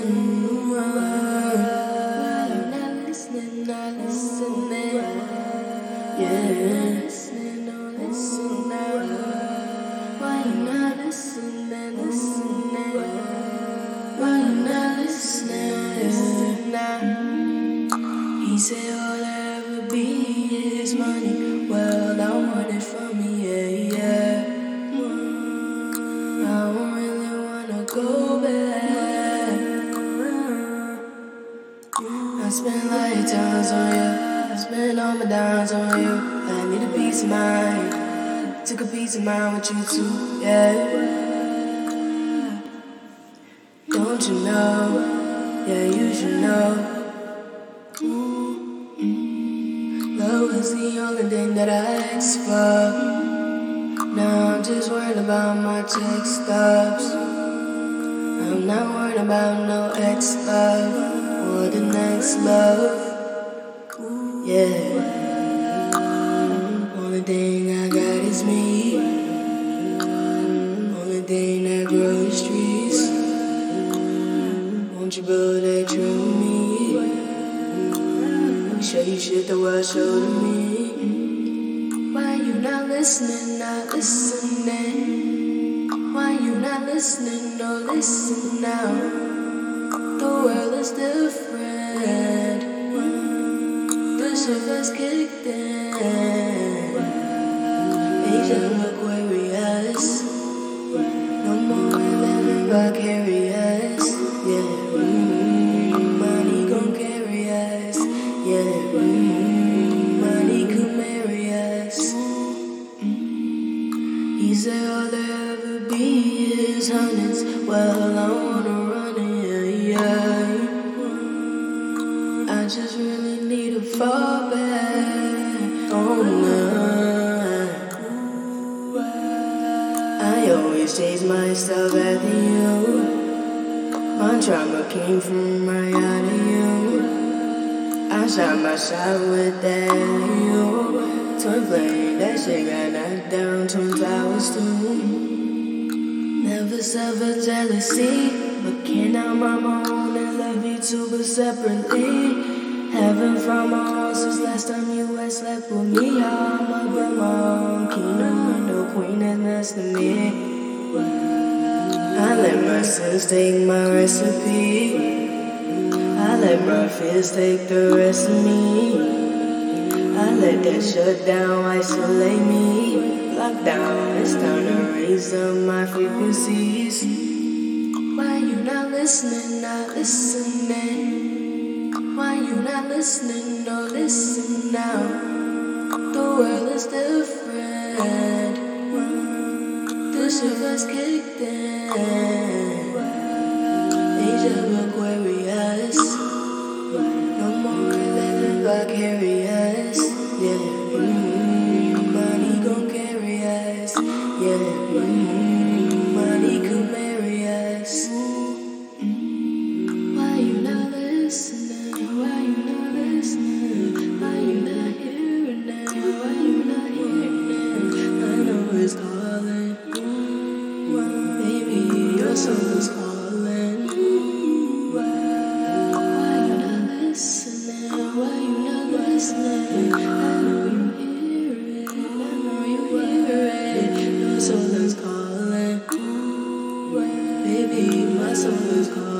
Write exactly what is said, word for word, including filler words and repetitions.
not listening, not listening. Yeah. Listening, don't listen now. Why you not listening, listening? Why you not listening now? He said all I ever be is money. Well, I want it from me, yeah, yeah. I don't really wanna go back. I spent lifetimes on you, spent all my dimes on you. I need a peace of mind, took a peace of mind with you too, yeah. Don't you know, yeah, you should know. Love is the only thing that I ask for. Now I'm just worried about my text stubs. I'm not worried about no ex love or the next love. Yeah. Only thing I got is me. Only thing that grows trees. Won't you build that true me? Show you shit the world showed me. Why you not listening, not listening? Why you not listening, no listen now? The world is different. The shit has kicked in. Asian Aquarius. No more living vicarious. Yeah, mm, money gon' carry us. Yeah, mm, money could marry us. He said all there ever be is hundreds. Well, I wanna run it, yeah, yeah. I just really need to fall back on that. I always chase myself after you. My trauma came from right out of you. I shot my shot with that you. Twin flame, that shit got knocked down, twin towers too. Never suffer jealousy, but can I run my own and love you two but separately? Heaven from my home since last time you had slept with me. I'm up in my own kingdom, no queen that's next to me. I let my sins take my recipe. I let my fears take the rest of me. I let that shut down, isolate me. Lockdown, it's time to raise up my frequencies. Why you not listening, not listening? Why you not listening, no listen now? The world is different. The shit has kicked in. Age of Aquarius. No more living vicarious. Yeah, mm, money gon' carry us. Yeah, mm, money could marry us. Why you not listening? Why you not listening? Why you not hearing now? Why you not hearing now? I know it's calling. Baby, your soul is calling. Why you not listening? Why you not listening? I know you hear it. I know you hear it. Your soul is calling. Baby, my soul is calling.